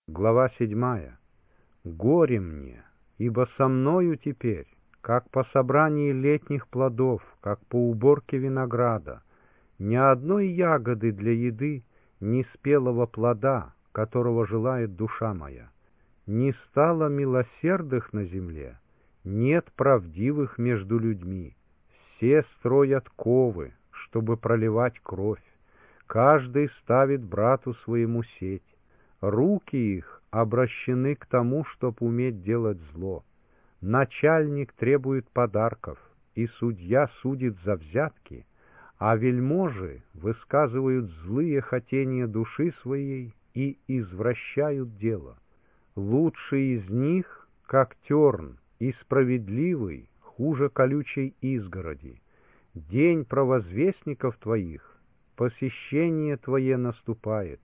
Глава 7. Горе мне, ибо со мною теперь, как по собрании летних плодов, как по уборке винограда, ни одной ягоды для еды, ни спелого плода, которого желает душа моя. Не стало милосердных на земле, нет правдивых между людьми. Все строят ковы, чтобы проливать кровь. Каждый ставит брату своему сеть. Руки их обращены к тому, чтоб уметь делать зло. Начальник требует подарков, и судья судит за взятки, а вельможи высказывают злые хотения души своей и извращают дело. Лучший из них, как терн, и справедливый, хуже колючей изгороди. День провозвестников твоих, посещение твое наступает.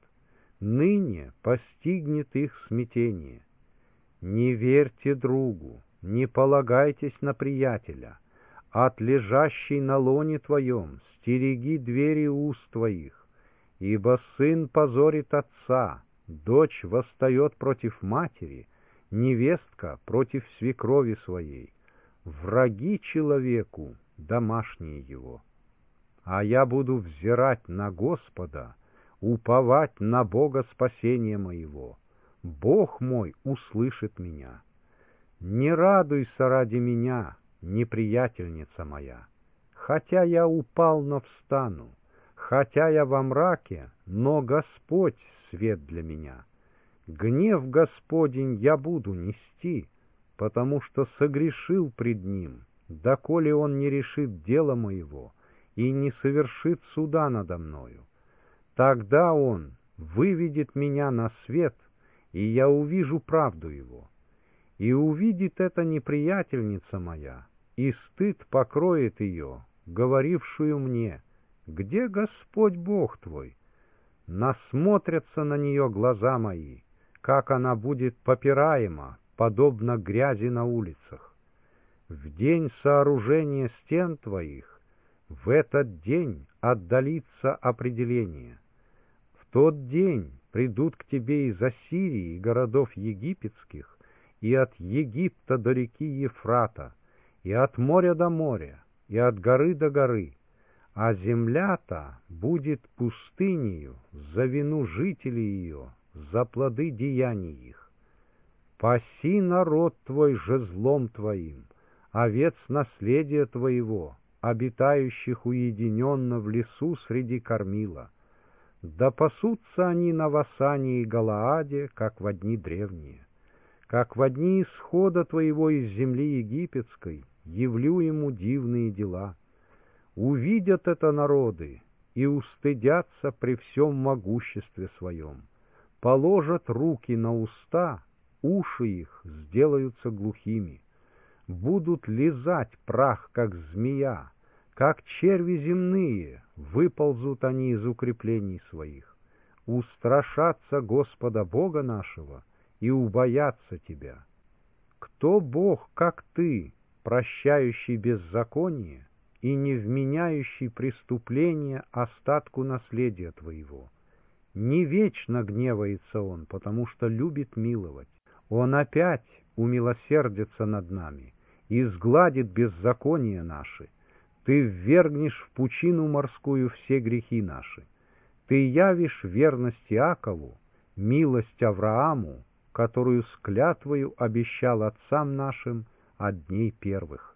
Ныне постигнет их смятение. Не верьте другу, не полагайтесь на приятеля. От лежащей на лоне твоем стереги двери уст твоих, ибо сын позорит отца, дочь восстает против матери, невестка против свекрови своей. Враги человеку, домашние его. А я буду взирать на Господа, уповать на Бога спасения моего. Бог мой услышит меня. Не радуйся ради меня, неприятельница моя. Хотя я упал, но встану, хотя я во мраке, но Господь свет для меня. Гнев Господень я буду нести, потому что согрешил пред Ним, доколе Он не решит дела моего и не совершит суда надо мною. Тогда Он выведет меня на свет, и я увижу правду Его. И увидит это неприятельница моя, и стыд покроет ее, говорившую мне: «Где Господь Бог твой?» Насмотрятся на нее глаза мои, как она будет попираема, подобно грязи на улицах. В день сооружения стен твоих, в этот день отдалится определение. В тот день придут к тебе из Ассирии и городов египетских, и от Египта до реки Ефрата, и от моря до моря, и от горы до горы, а земля-то будет пустынею за вину жителей ее, за плоды деяний их. Паси народ твой жезлом твоим, овец наследия твоего, обитающих уединенно в лесу среди кормила. Да пасутся они на Васане и Галааде, как во дни древние. Как во дни исхода твоего из земли египетской явлю ему дивные дела. Увидят это народы и устыдятся при всем могуществе своем. Положат руки на уста, уши их сделаются глухими. Будут лизать прах, как змея, как черви земные, выползут они из укреплений своих. Устрашатся Господа Бога нашего и убоятся Тебя. Кто Бог, как Ты, прощающий беззаконие и не вменяющий преступление остатку наследия Твоего? Не вечно гневается Он, потому что любит миловать. Он опять умилосердится над нами и сгладит беззакония наши. Ты ввергнешь в пучину морскую все грехи наши. Ты явишь верность Иакову, милость Аврааму, которую с клятвою обещал отцам нашим от дней первых.